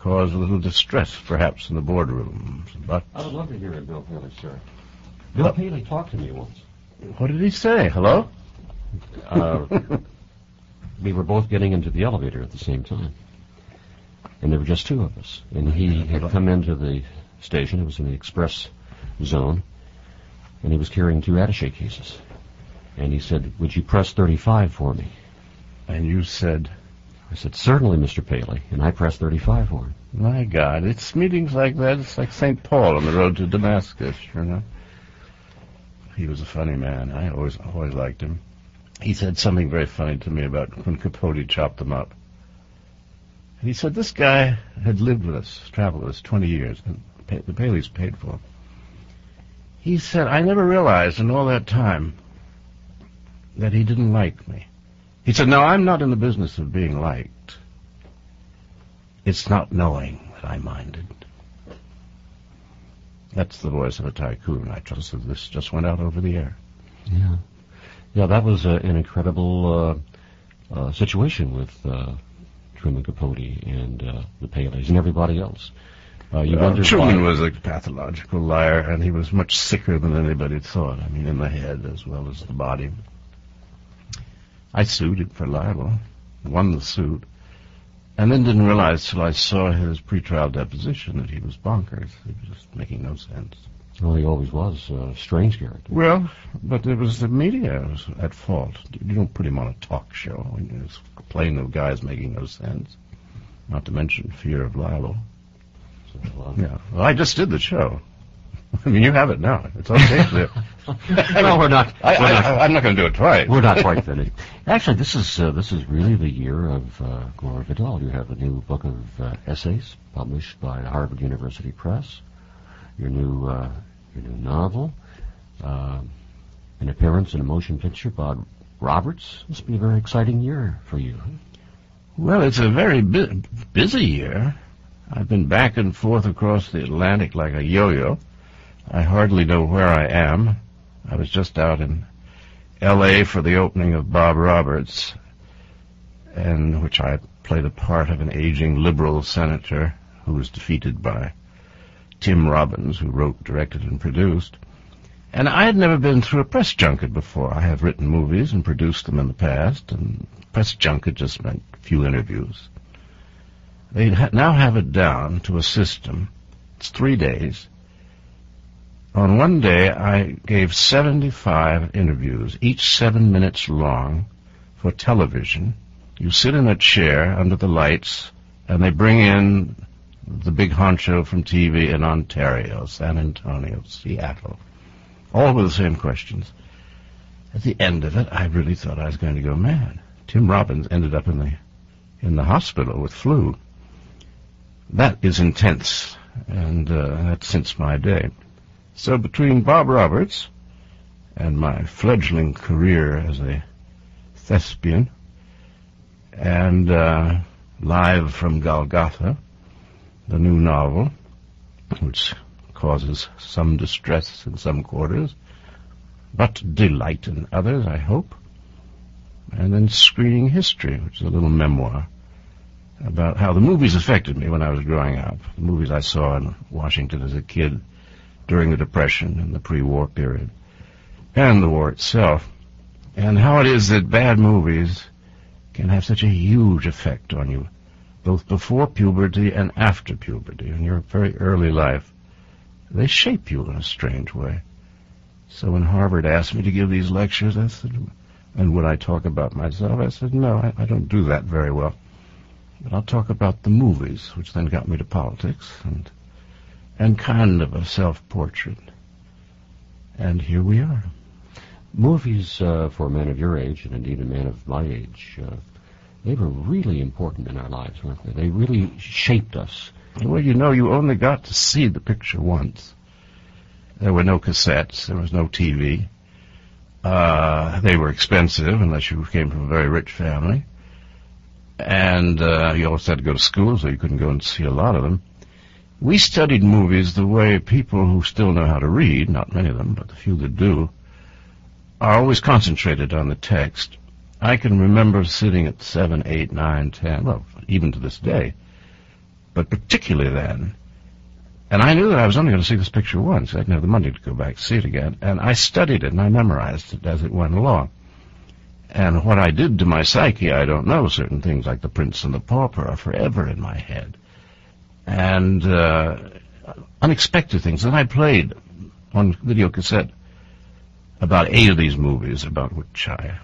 cause a little distress, perhaps, in the boardrooms. But I would love to hear it, Bill Paley, sir. Bill Paley talked to me once. What did he say? Hello? We were both getting into the elevator at the same time. And there were just two of us. And he had come into the station. It was in the express zone. And he was carrying 2 attaché cases. And he said, "Would you press 35 for me?" And you said? I said, "Certainly, Mr. Paley." And I pressed 35 for him. My God, it's meetings like that. It's like St. Paul on the road to Damascus, you know. He was a funny man. I always liked him. He said something very funny to me about when Capote chopped them up. And he said this guy had lived with us, traveled with us 20 years, and the Paleys paid for him. He said, I never realized in all that time that he didn't like me. He said, no, I'm not in the business of being liked. It's not knowing that I minded. That's the voice of a tycoon. I trust that this just went out over the air. Yeah. Yeah, that was an incredible situation with Truman Capote and the Paleys and everybody else. Truman was a pathological liar, and he was much sicker than anybody thought. I mean, in the head as well as the body. I sued him for libel, won the suit, and then didn't realize till I saw his pretrial deposition that he was bonkers. He was just making no sense. Well, he always was a strange character. Well, but it was the media was at fault. You don't put him on a talk show when you're complaining of guys making no sense, not to mention fear of libel. Yeah. Well, I just did the show. I mean, you have it now. It's on tape there. No, we're not. I'm not going to do it twice. We're not quite finished. Actually, this is really the year of Gore Vidal. You have a new book of essays published by Harvard University Press. Your new novel, an appearance in a motion picture by Roberts. This will be a very exciting year for you. Well, it's a very busy year. I've been back and forth across the Atlantic like a yo-yo. I hardly know where I am. I was just out in L.A. for the opening of Bob Roberts, in which I played the part of an aging liberal senator who was defeated by Tim Robbins, who wrote, directed, and produced. And I had never been through a press junket before. I have written movies and produced them in the past, and press junket just meant few interviews. They now have it down to a system. It's 3 days. On one day, I gave 75 interviews, each 7 minutes long, for television. You sit in a chair under the lights, and they bring in the big honcho from TV in Ontario, San Antonio, Seattle, all with the same questions. At the end of it, I really thought I was going to go mad. Tim Robbins ended up in the hospital with flu. That is intense, and that's since my day. So between Bob Roberts and my fledgling career as a thespian and Live from Golgotha, the new novel, which causes some distress in some quarters, but delight in others, I hope, and then Screening History, which is a little memoir about how the movies affected me when I was growing up, the movies I saw in Washington as a kid during the Depression and the pre-war period, and the war itself, and how it is that bad movies can have such a huge effect on you, both before puberty and after puberty, in your very early life. They shape you in a strange way. So when Harvard asked me to give these lectures, I said, and when I talk about myself, I said, no, I don't do that very well. But I'll talk about the movies, which then got me to politics, and kind of a self-portrait. And here we are. Movies, for a man of your age, and indeed a man of my age, they were really important in our lives, weren't they? They really shaped us. Well, you only got to see the picture once. There were no cassettes. There was no TV. They were expensive unless you came from a very rich family. And you always had to go to school, so you couldn't go and see a lot of them. We studied movies the way people who still know how to read, not many of them, but the few that do, are always concentrated on the text. I can remember sitting at 7, 8, 9, 10, well, even to this day, but particularly then. And I knew that I was only going to see this picture once. I didn't have the money to go back and see it again. And I studied it and I memorized it as it went along. And what I did to my psyche, I don't know. Certain things like The Prince and the Pauper are forever in my head. And unexpected things. And I played on video cassette about 8 of these movies about which I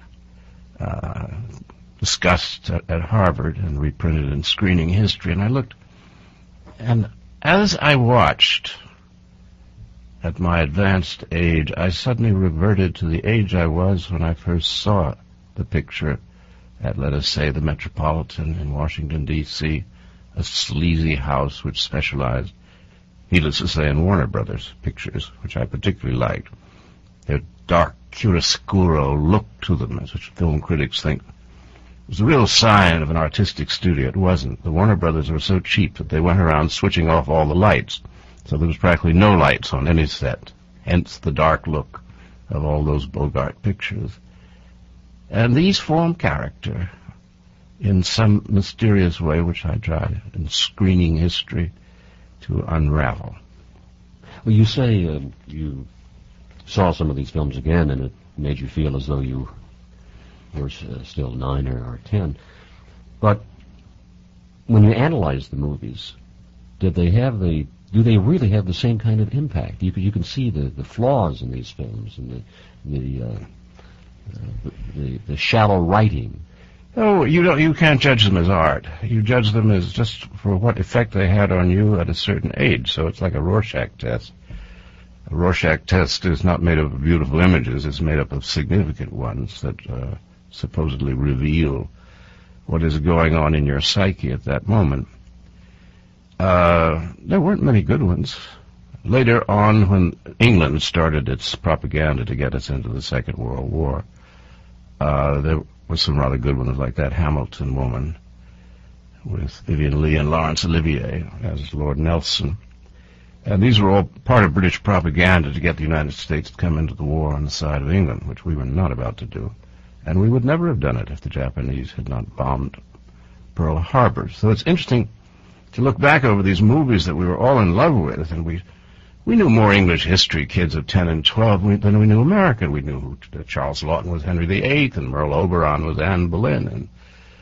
discussed at Harvard and reprinted in Screening History. And I looked, and as I watched, at my advanced age, I suddenly reverted to the age I was when I first saw the picture at, let us say, the Metropolitan in Washington, D.C., a sleazy house which specialized, needless to say, in Warner Brothers pictures, which I particularly liked. Their dark, chiaroscuro look to them, as which film critics think was a real sign of an artistic studio. It wasn't. The Warner Brothers were so cheap that they went around switching off all the lights. So there was practically no lights on any set, hence the dark look of all those Bogart pictures. And these form character in some mysterious way, which I try in Screening History to unravel. Well, you say you saw some of these films again, and it made you feel as though you were still 9 or 10. But when you analyze the movies, do they really have the same kind of impact? You can see the flaws in these films and the shallow writing. Oh, you can't judge them as art. You judge them as just for what effect they had on you at a certain age. So it's like a Rorschach test. A Rorschach test is not made up of beautiful images. It's made up of significant ones that supposedly reveal what is going on in your psyche at that moment. There weren't many good ones. Later on, when England started its propaganda to get us into the Second World War, there were some rather good ones, like that Hamilton woman with Vivien Leigh and Laurence Olivier as Lord Nelson. And these were all part of British propaganda to get the United States to come into the war on the side of England, which we were not about to do. And we would never have done it if the Japanese had not bombed Pearl Harbor. So it's interesting to look back over these movies that we were all in love with, and we knew more English history, kids of 10 and 12, than we knew American. We knew Charles Lawton was Henry VIII, and Merle Oberon was Anne Boleyn,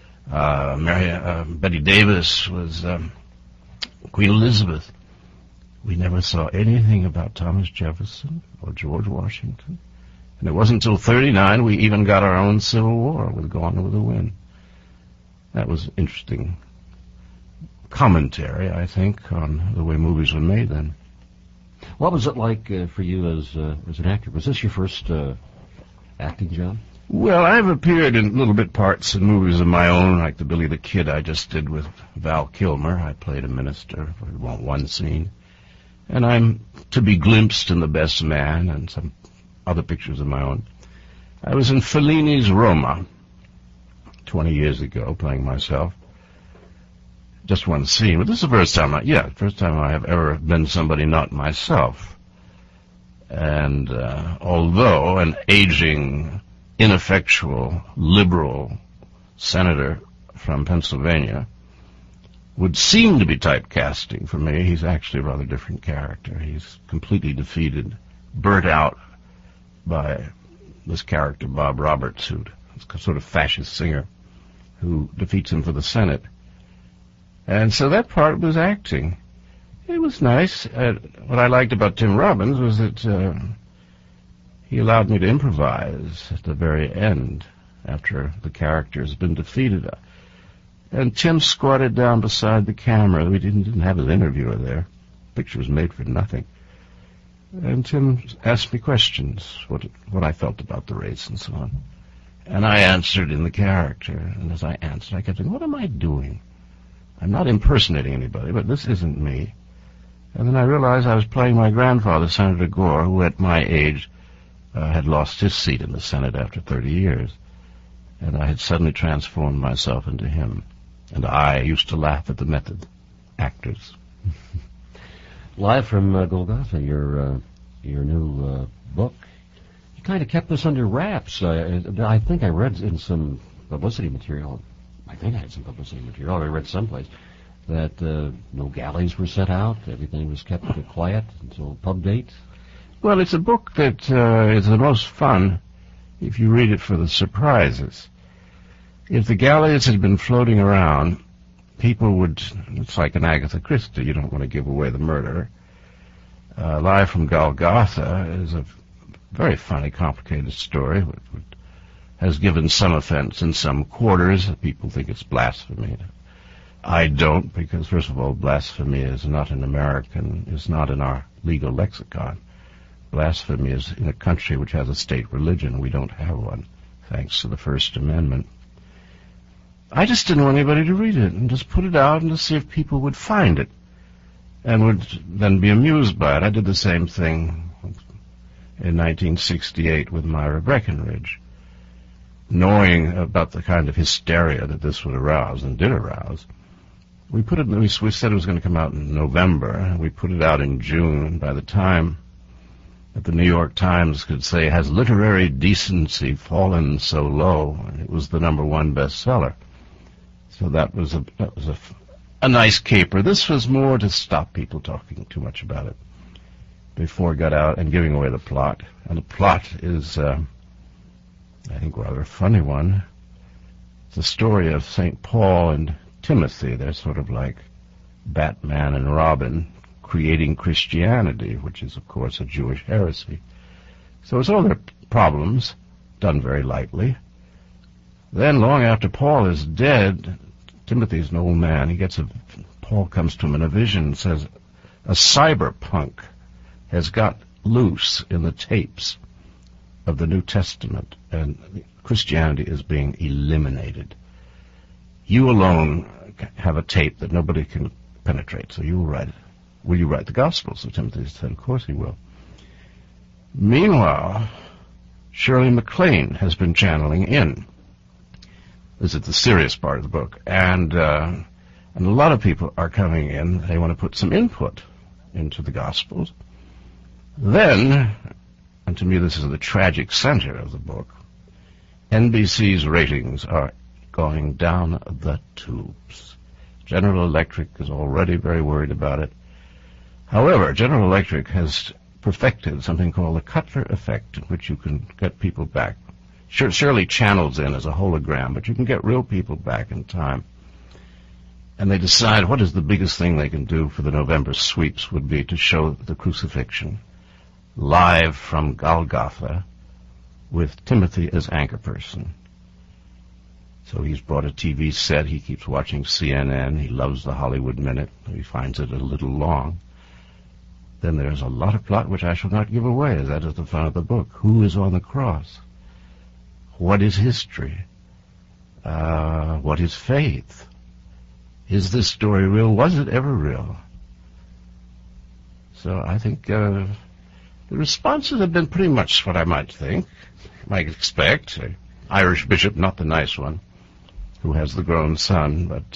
and Betty Davis was Queen Elizabeth. We never saw anything about Thomas Jefferson or George Washington. And it wasn't until 1939 we even got our own Civil War with Gone with the Wind. That was interesting commentary, I think, on the way movies were made then. What was it like for you as an actor? Was this your first acting job? Well, I've appeared in little bit parts in movies of my own, like the Billy the Kid I just did with Val Kilmer. I played a minister for one scene. And I'm to be glimpsed in The Best Man and some other pictures of my own. I was in Fellini's Roma 20 years ago, playing myself. Just one scene, but this is the first time I have ever been somebody not myself. And although an aging, ineffectual, liberal senator from Pennsylvania would seem to be typecasting for me, he's actually a rather different character. He's completely defeated, burnt out by this character, Bob Roberts, who's a sort of fascist singer, who defeats him for the Senate. And so that part was acting. It was nice. What I liked about Tim Robbins was that he allowed me to improvise at the very end, after the character has been defeated. And Tim squatted down beside the camera. We didn't have his interviewer there. The picture was made for nothing. And Tim asked me questions, what I felt about the race and so on. And I answered in the character. And as I answered, I kept thinking, what am I doing? I'm not impersonating anybody, but this isn't me. And then I realized I was playing my grandfather, Senator Gore, who at my age had lost his seat in the Senate after 30 years. And I had suddenly transformed myself into him. And I used to laugh at the method actors. Live from Golgotha, your new book. You kind of kept this under wraps. I think I read in some publicity material. I read someplace that no galleys were set out, everything was kept quiet until pub date? Well, it's a book that is the most fun if you read it for the surprises. If the galleys had been floating around, people would, it's like an Agatha Christie, you don't want to give away the murderer. Live from Golgotha is a very funny, complicated story, which has given some offense in some quarters. People think it's blasphemy. I don't, because first of all, blasphemy is not in our legal lexicon. Blasphemy is in a country which has a state religion. We don't have one, thanks to the First Amendment. I just didn't want anybody to read it, and just put it out and to see if people would find it and would then be amused by it. I did the same thing in 1968 with Myra Breckinridge, knowing about the kind of hysteria that this would arouse, and did arouse. We said it was going to come out in November, and we put it out in June, and by the time that the New York Times could say, "Has literary decency fallen so low?" it was the #1 bestseller. So that was a nice caper. This was more to stop people talking too much about it before it got out and giving away the plot. And the plot is, I think, rather a funny one. It's the story of St. Paul and Timothy. They're sort of like Batman and Robin creating Christianity, which is, of course, a Jewish heresy. So it's all their problems, done very lightly. Then, long after Paul is dead, Timothy's an old man. Paul comes to him in a vision and says, a cyberpunk has got loose in the tapes of the New Testament, and Christianity is being eliminated. You alone have a tape that nobody can penetrate, so you will write it. Will you write the Gospel? So Timothy said, of course he will. Meanwhile, Shirley MacLaine has been channeling in. This is the serious part of the book. And a lot of people are coming in. They want to put some input into the Gospels. Then, and to me this is the tragic center of the book, NBC's ratings are going down the tubes. General Electric is already very worried about it. However, General Electric has perfected something called the Cutler effect, in which you can get people back. Surely channels in as a hologram, but you can get real people back in time. And they decide what is the biggest thing they can do for the November sweeps would be to show the crucifixion live from Golgotha with Timothy as anchor person. So he's brought a TV set. He keeps watching CNN. He loves the Hollywood Minute. He finds it a little long. Then there's a lot of plot which I shall not give away. That is the fun of the book. Who is on the cross? What is history? What is faith? Is this story real? Was it ever real? So I think the responses have been pretty much what I might expect. An Irish bishop, not the nice one, who has the grown son, but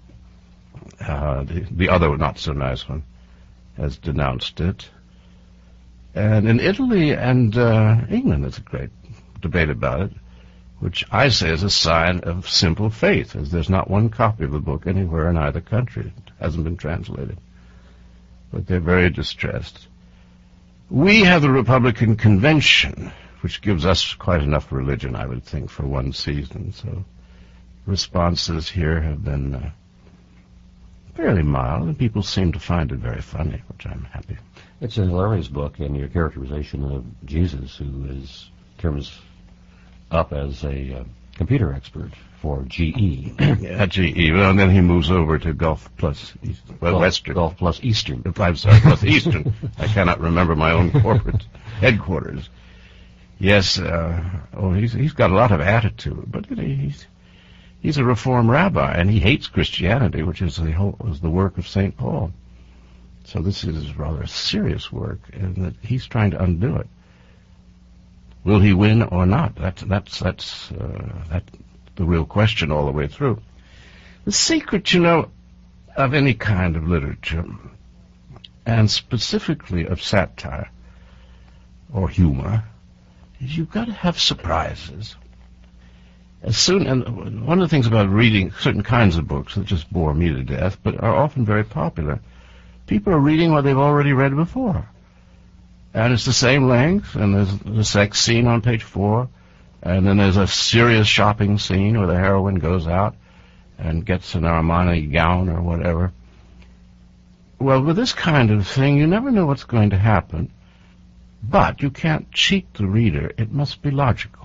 the other not so nice one has denounced it. And in Italy and England, there's a great debate about it, which I say is a sign of simple faith, as there's not one copy of the book anywhere in either country. It hasn't been translated. But they're very distressed. We have the Republican Convention, which gives us quite enough religion, I would think, for one season. So responses here have been fairly mild, and people seem to find it very funny, which I'm happy. It's a hilarious book, and your characterization of Jesus, who comes up as a computer expert for GE. Yeah, GE. Well, and then he moves over to Gulf Plus Western. Gulf Plus Eastern. I'm sorry, Plus Eastern. I cannot remember my own corporate headquarters. Yes, he's got a lot of attitude, but he's a Reform rabbi, and he hates Christianity, which is the work of St. Paul. So this is rather a serious work, and that he's trying to undo it. Will he win or not? That's the real question all the way through. The secret, of any kind of literature, and specifically of satire or humor, is you've got to have surprises. And one of the things about reading certain kinds of books that just bore me to death, but are often very popular, people are reading what they've already read before. And it's the same length, and there's the sex scene on page 4, and then there's a serious shopping scene where the heroine goes out and gets an Armani gown or whatever. Well, with this kind of thing, you never know what's going to happen, but you can't cheat the reader. It must be logical.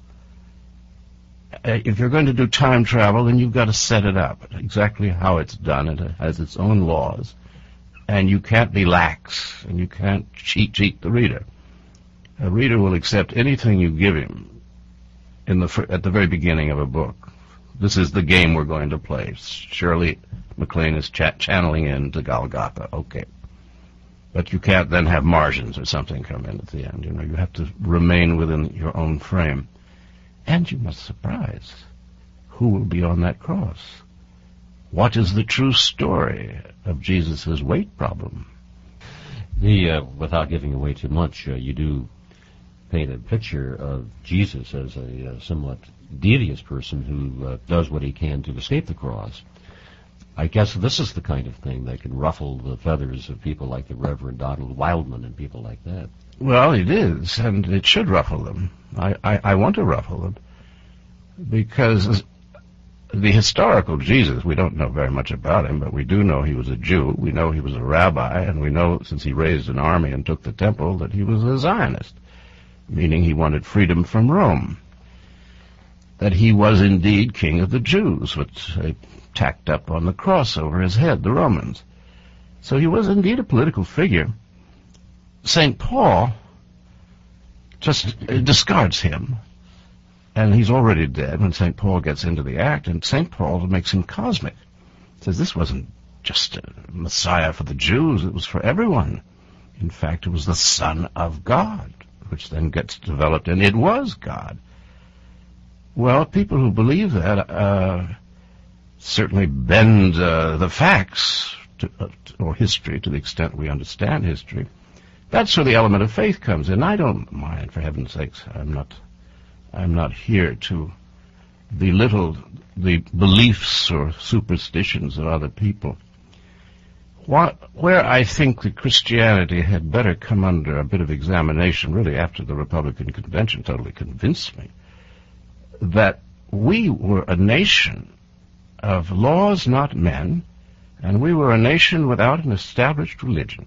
If you're going to do time travel, then you've got to set it up exactly how it's done. It has its own laws, and you can't be lax, and you can't cheat the reader. A reader will accept anything you give him at the very beginning of a book. This is the game we're going to play. Shirley MacLaine is channeling into Golgotha. Okay. But you can't then have margins or something come in at the end. You know, you have to remain within your own frame. And you must surprise who will be on that cross. What is the true story of Jesus' weight problem? Without giving away too much, you do paint a picture of Jesus as a somewhat devious person who does what he can to escape the cross. I guess this is the kind of thing that can ruffle the feathers of people like the Reverend Donald Wildman and people like that. Well, it is, and it should ruffle them. I want to ruffle them, because the historical Jesus, we don't know very much about him, but we do know he was a Jew, we know he was a rabbi, and we know, since he raised an army and took the temple, that he was a Zionist, meaning he wanted freedom from Rome, that he was indeed king of the Jews, which they tacked up on the cross over his head, the Romans. So he was indeed a political figure. St. Paul just discards him, and he's already dead when St. Paul gets into the act, and St. Paul makes him cosmic. Says this wasn't just a Messiah for the Jews, it was for everyone. In fact, it was the Son of God, which then gets developed, and it was God. Well, people who believe that certainly bend the facts or history to the extent we understand history. That's where the element of faith comes in. I don't mind, for heaven's sakes. I'm not here to belittle the beliefs or superstitions of other people. Where I think that Christianity had better come under a bit of examination, really after the Republican Convention totally convinced me, that we were a nation of laws, not men, and we were a nation without an established religion.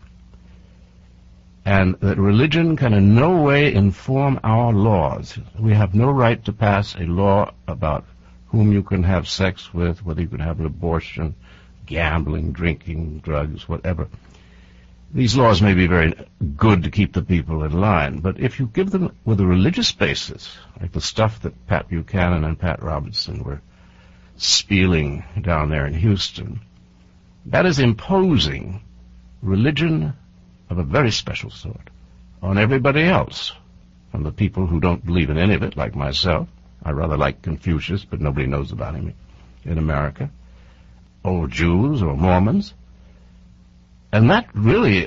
And that religion can in no way inform our laws. We have no right to pass a law about whom you can have sex with, whether you can have an abortion, gambling, drinking, drugs, whatever. These laws may be very good to keep the people in line, but if you give them with a religious basis, like the stuff that Pat Buchanan and Pat Robertson were spieling down there in Houston, that is imposing religion of a very special sort on everybody else, from the people who don't believe in any of it, like myself. I rather like Confucius, but nobody knows about him in America, or Jews or Mormons. And that really,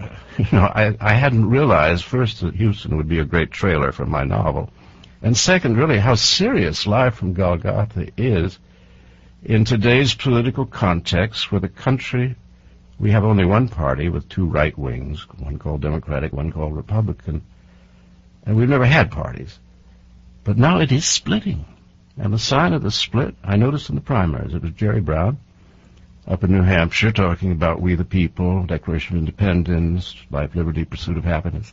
I hadn't realized, first, that Houston would be a great trailer for my novel, and second, really, how serious Live from Golgotha is in today's political context, where the country, we have only one party with two right wings, one called Democratic, one called Republican, and we've never had parties. But now it is splitting. And the sign of the split, I noticed in the primaries, it was Jerry Brown up in New Hampshire talking about we the people, Declaration of Independence, life, liberty, pursuit of happiness,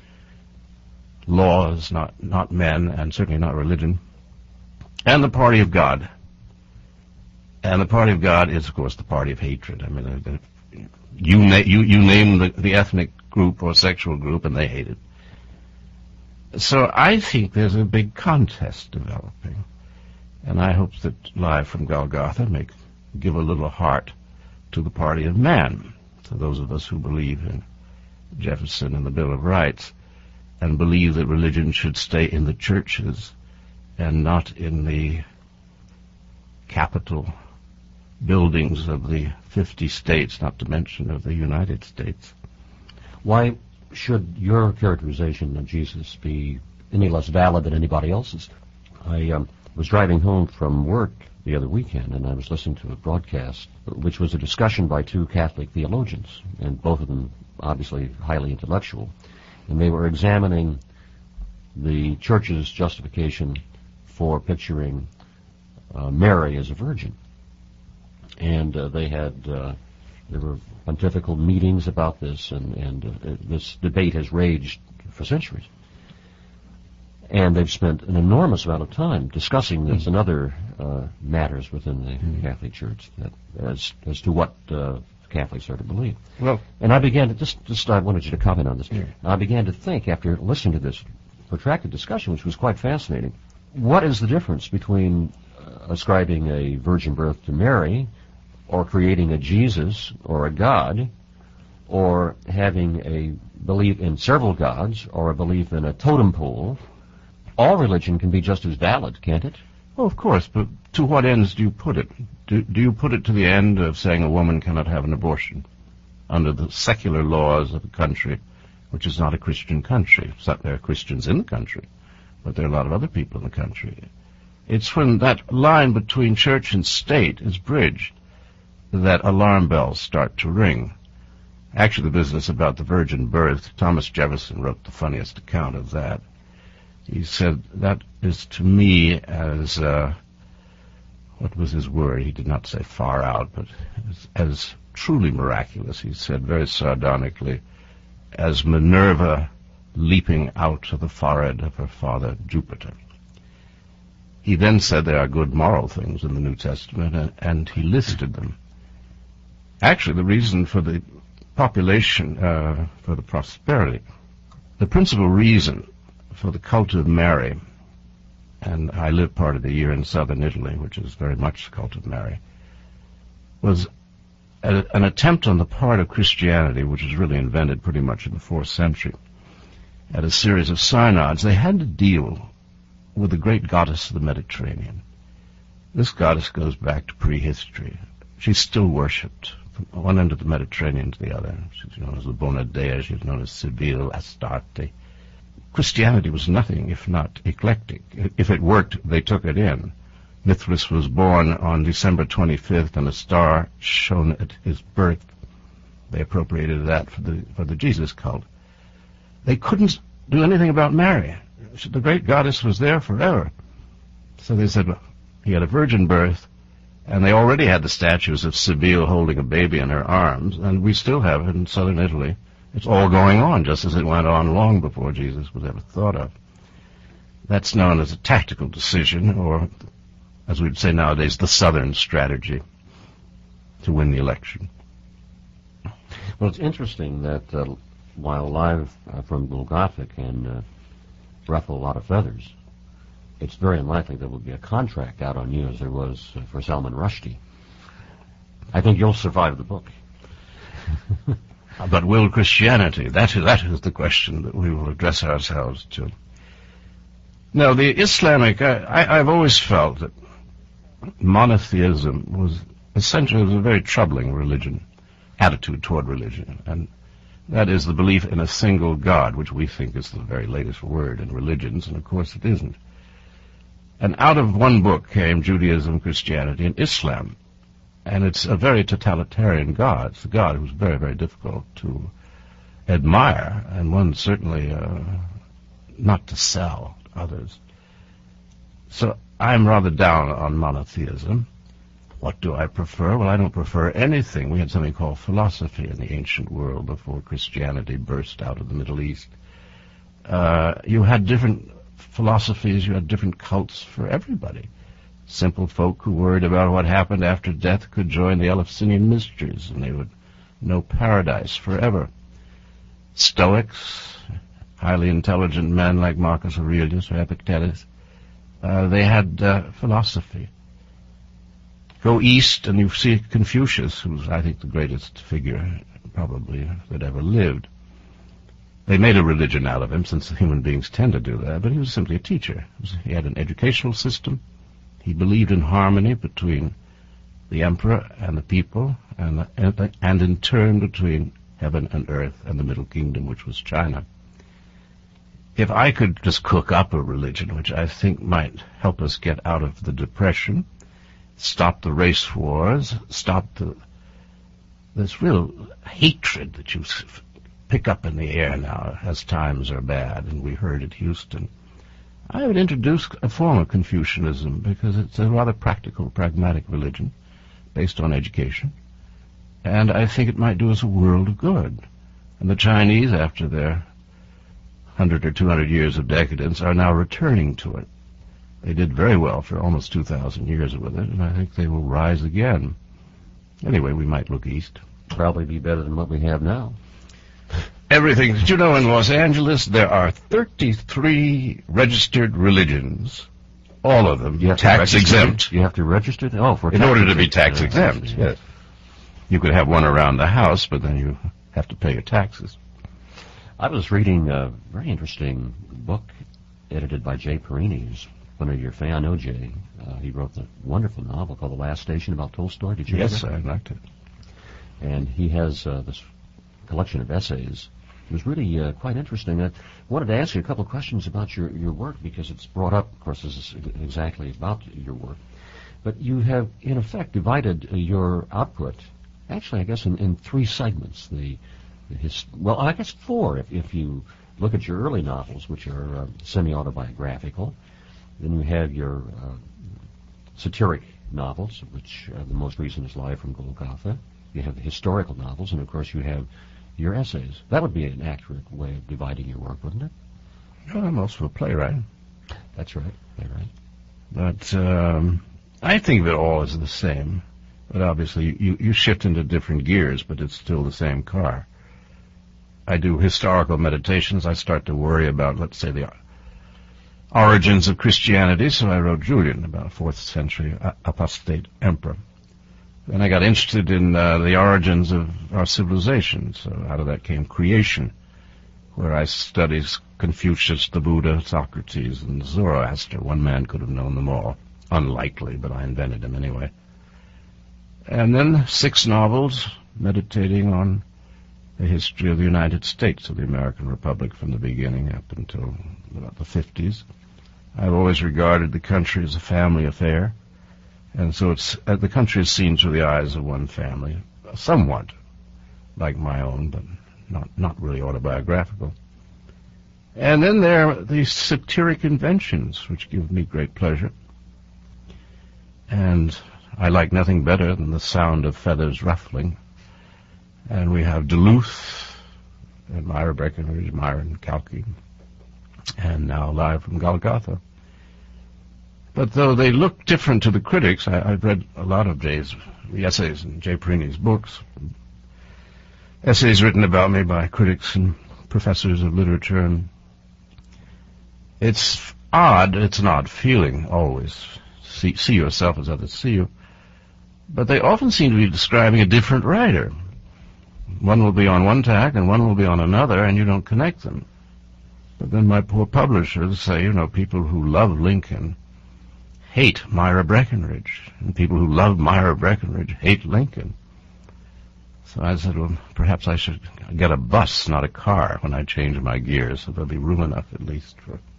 laws, not men, and certainly not religion, and the party of God. And the party of God is, of course, the party of hatred. I mean, you name the ethnic group or sexual group, and they hate it. So I think there's a big contest developing, and I hope that Live from Golgotha may give a little heart to the party of man, to those of us who believe in Jefferson and the Bill of Rights, and believe that religion should stay in the churches and not in the capital buildings of the 50 states, not to mention of the United States. Why should your characterization of Jesus be any less valid than anybody else's? I was driving home from work the other weekend, and I was listening to a broadcast, which was a discussion by two Catholic theologians, and both of them obviously highly intellectual, and they were examining the Church's justification for picturing Mary as a virgin. And there were pontifical meetings about this, and this debate has raged for centuries. And they've spent an enormous amount of time discussing this and other matters within the Catholic Church as to what Catholics are to believe. Well, and I began to I wanted you to comment on this. Yeah. I began to think, after listening to this protracted discussion, which was quite fascinating, what is the difference between ascribing a virgin birth to Mary, or creating a Jesus or a God, or having a belief in several gods, or a belief in a totem pole? All religion can be just as valid, can't it? Well, of course, but to what ends do you put it? Do you put it to the end of saying a woman cannot have an abortion under the secular laws of a country, which is not a Christian country? There are Christians in the country, but there are a lot of other people in the country. It's when that line between church and state is bridged that alarm bells start to ring. Actually, the business about the virgin birth, Thomas Jefferson wrote the funniest account of that. He said, that is to me as, what was his word? He did not say far out, but as truly miraculous, he said very sardonically, as Minerva leaping out of the forehead of her father Jupiter. He then said there are good moral things in the New Testament, and he listed them. Actually, the reason for the population, for the prosperity, the principal reason for the cult of Mary, and I lived part of the year in southern Italy, which is very much the cult of Mary, was an attempt on the part of Christianity, which was really invented pretty much in the 4th century, at a series of synods. They had to deal with the great goddess of the Mediterranean. This goddess goes back to prehistory. She's still worshipped from one end of the Mediterranean to the other. She's known as the Bona Dea, she's known as Cybele, Astarte. Christianity was nothing if not eclectic. If it worked, they took it in. Mithras was born on December 25th, and a star shone at his birth. They appropriated that for the Jesus cult. They couldn't do anything about Mary. The great goddess was there forever. So they said, well, he had a virgin birth, and they already had the statues of Cybele holding a baby in her arms, and we still have it in southern Italy. It's all going on just as it went on long before Jesus was ever thought of. That's known as a tactical decision, or, as we'd say nowadays, the Southern strategy to win the election. Well, it's interesting that while Live from Golgotha can ruffle a lot of feathers, it's very unlikely there will be a contract out on you as there was for Salman Rushdie. I think you'll survive the book. But will Christianity? That is the question that we will address ourselves to. No, the Islamic, I've always felt that monotheism was essentially a very troubling attitude toward religion, and that is the belief in a single God, which we think is the very latest word in religions, and of course it isn't. And out of one book came Judaism, Christianity, and Islam. And it's a very totalitarian God. It's a God who's very, very difficult to admire, and one certainly not to sell to others. So I'm rather down on monotheism. What do I prefer? Well, I don't prefer anything. We had something called philosophy in the ancient world before Christianity burst out of the Middle East. You had different philosophies, you had different cults for everybody. Simple folk who worried about what happened after death could join the Eleusinian mysteries, and they would know paradise forever. Stoics, highly intelligent men like Marcus Aurelius or Epictetus, they had philosophy. Go east and you see Confucius, who's, I think, the greatest figure probably that ever lived. They made a religion out of him, since human beings tend to do that, but he was simply a teacher. He had an educational system. He believed in harmony between the emperor and the people, and in turn between heaven and earth and the Middle Kingdom, which was China. if I could just cook up a religion, which I think might help us get out of the Depression, stop the race wars, stop this real hatred that you pick up in the air now as times are bad, and we heard at Houston, I would introduce a form of Confucianism because it's a rather practical, pragmatic religion based on education, and I think it might do us a world of good. And the Chinese, after their 100 or 200 years of decadence, are now returning to it. They did very well for almost 2,000 years with it, and I think they will rise again. Anyway, we might look east. Probably be better than what we have now. Everything. Did you know in Los Angeles there are 33 registered religions, all of them tax exempt. You have to register them? Oh, in order to be tax exempt, yes. You could have one around the house, but then you have to pay your taxes. I was reading a very interesting book edited by Jay Perini, who's one of your fans. I know Jay. He wrote a wonderful novel called The Last Station about Tolstoy. Did you read it? Yes, I liked it. And he has this collection of essays. It was really quite interesting. I wanted to ask you a couple of questions about your work because it's brought up, of course, this is exactly about your work. But you have, in effect, divided your output, actually, I guess, in three segments. Well, I guess four, if you look at your early novels, which are semi-autobiographical. Then you have your satiric novels, which the most recent is Live from Golgotha. You have the historical novels, and of course you have your essays. That would be an accurate way of dividing your work, wouldn't it? Well, I'm also a playwright. That's right, playwright. But I think of it all as the same. But obviously you shift into different gears, but it's still the same car. I do historical meditations. I start to worry about, let's say, the origins of Christianity, so I wrote Julian, about a 4th century apostate emperor. Then I got interested in the origins of our civilization, so out of that came creation, where I studied Confucius, the Buddha, Socrates, and Zoroaster. One man could have known them all. Unlikely, but I invented them anyway. And then 6 novels meditating on the history of the United States, of the American Republic from the beginning up until about the 50s. I've always regarded the country as a family affair, and so the country is seen through the eyes of one family, somewhat like my own, but not really autobiographical. And then there are these satiric inventions, which give me great pleasure. And I like nothing better than the sound of feathers ruffling. And we have Duluth, and Myra Breckinridge, Myron Kalki, and now Live from Golgotha. But though they look different to the critics, I've read a lot of Jay's essays and Jay Perini's books, essays written about me by critics and professors of literature, and it's odd, it's an odd feeling always, see yourself as others see you, but they often seem to be describing a different writer. One will be on one tack and one will be on another, and you don't connect them. But then my poor publishers say, people who love Lincoln hate Myra Breckinridge, and people who love Myra Breckinridge hate Lincoln. So I said, well, perhaps I should get a bus, not a car, when I change my gears, so there'll be room enough at least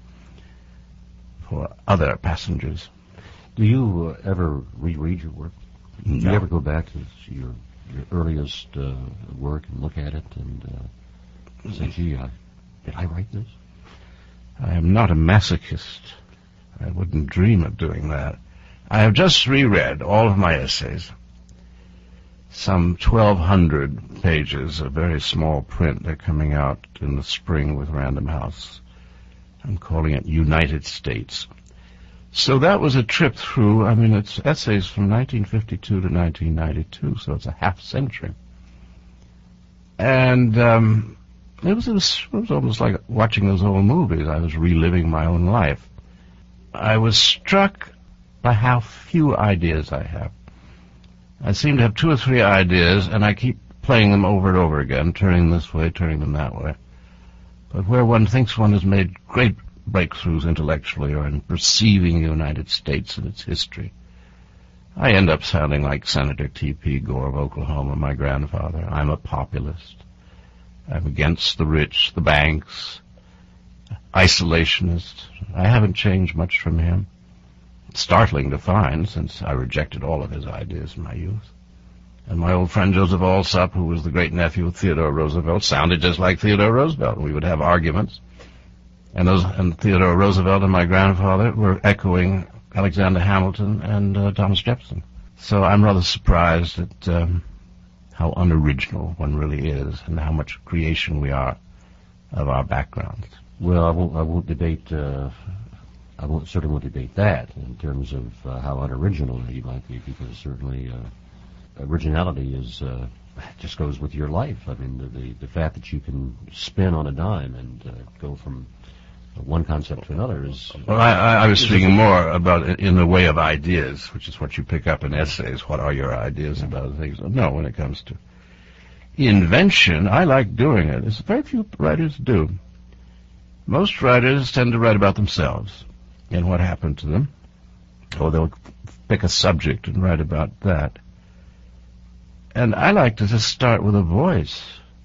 for other passengers. Do you ever reread your work? No. Do you ever go back to your earliest work and look at it and say, gee, did I write this? I am not a masochist. I wouldn't dream of doing that. I have just reread all of my essays, some 1,200 pages of very small print. They're coming out in the spring with Random House. I'm calling it United States. So that was a trip through, it's essays from 1952 to 1992, so it's a half century. And it was almost like watching those old movies. I was reliving my own life. I was struck by how few ideas I have. I seem to have 2 or 3 ideas, and I keep playing them over and over again, turning this way, turning them that way. But where one thinks one has made great breakthroughs intellectually or in perceiving the United States and its history, I end up sounding like Senator T.P. Gore of Oklahoma, my grandfather. I'm a populist. I'm against the rich, the banks, isolationist. I haven't changed much from him. It's startling to find, since I rejected all of his ideas in my youth. And my old friend Joseph Alsop, who was the great-nephew of Theodore Roosevelt, sounded just like Theodore Roosevelt. We would have arguments. And Theodore Roosevelt and my grandfather were echoing Alexander Hamilton and Thomas Jefferson. So I'm rather surprised at how unoriginal one really is and how much creation we are of our backgrounds. Well, I won't debate. Certainly won't debate that in terms of how unoriginal he might be, because certainly originality is just goes with your life. I mean, the fact that you can spin on a dime and go from one concept to another is... Well, I was speaking more about in the way of ideas, which is what you pick up in essays. What are your ideas about things? No, when it comes to invention, I like doing it. It's very few writers do. Most writers tend to write about themselves and what happened to them, or they'll pick a subject and write about that. And I like to just start with a voice.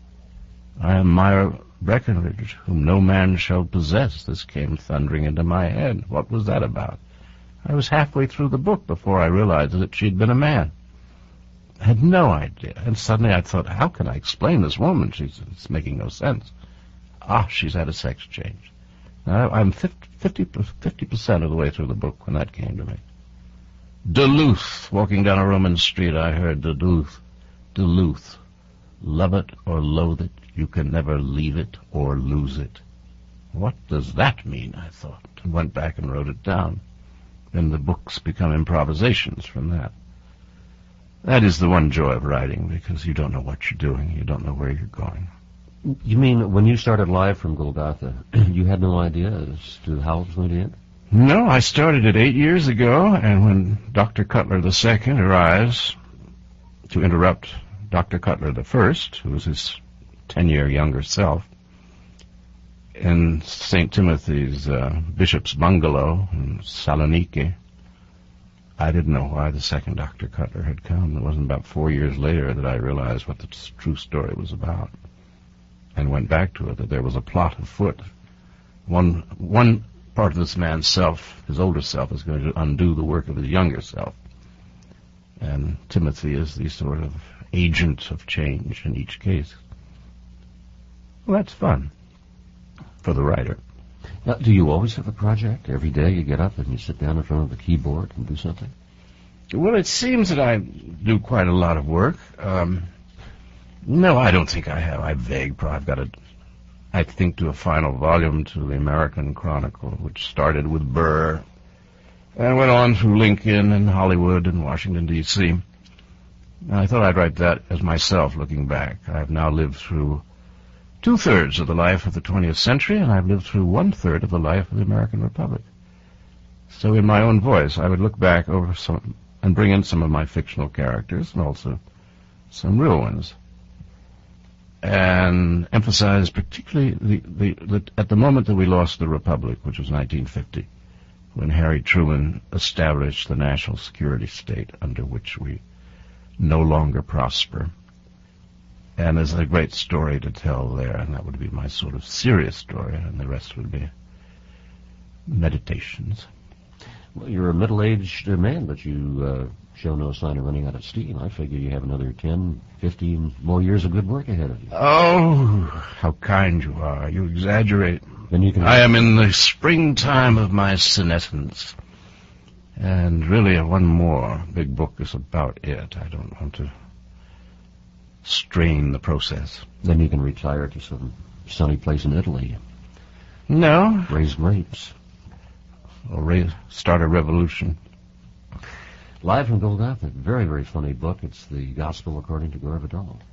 I am Myra Breckenridge, whom no man shall possess. This came thundering into my head. What was that about? I was halfway through the book before I realized that she'd been a man. I had no idea. And suddenly I thought, how can I explain this woman? It's making no sense. She's had a sex change. Now, I'm 50% of the way through the book when that came to me. Duluth. Walking down a Roman street, I heard Duluth. Duluth. Love it or loathe it, you can never leave it or lose it. What does that mean, I thought, and went back and wrote it down. Then the books become improvisations from that. That is the one joy of writing, because you don't know what you're doing. You don't know where you're going. You mean when you started Live from Golgotha, you had no idea as to how it was going to end? No, I started it 8 years ago, and when Dr. Cutler II arrives to interrupt Dr. Cutler I, who was his 10-year younger self, in St. Timothy's bishop's bungalow in Saloniki, I didn't know why the second Dr. Cutler had come. It wasn't about 4 years later that I realized what the true story was about, and went back to it, that there was a plot afoot. One part of this man's self, his older self, is going to undo the work of his younger self. And Timothy is the sort of agent of change in each case. Well, that's fun for the writer. Now, do you always have a project? Every day you get up and you sit down in front of the keyboard and do something? Well, it seems that I do quite a lot of work. No, I don't think I have. I think, do a final volume to the American Chronicle, which started with Burr and went on through Lincoln and Hollywood and Washington, D.C. And I thought I'd write that as myself, looking back. I've now lived through 2/3 of the life of the 20th century, and I've lived through 1/3 of the life of the American Republic. So in my own voice, I would look back over some and bring in some of my fictional characters and also some real ones, and emphasize particularly at the moment that we lost the Republic, which was 1950, when Harry Truman established the national security state under which we no longer prosper. And there's a great story to tell there, and that would be my sort of serious story, and the rest would be meditations. Well, you're a middle-aged man, but you show no sign of running out of steam. I figure you have another 10, 15 more years of good work ahead of you. Oh, how kind you are. You exaggerate. Then you can... I am in the springtime of my senescence. And really, one more big book is about it. I don't want to strain the process. Then you can retire to some sunny place in Italy. No. Raise grapes. Or start a revolution. Live from Golgotha, very, very funny book. It's the Gospel According to Gore Vidal.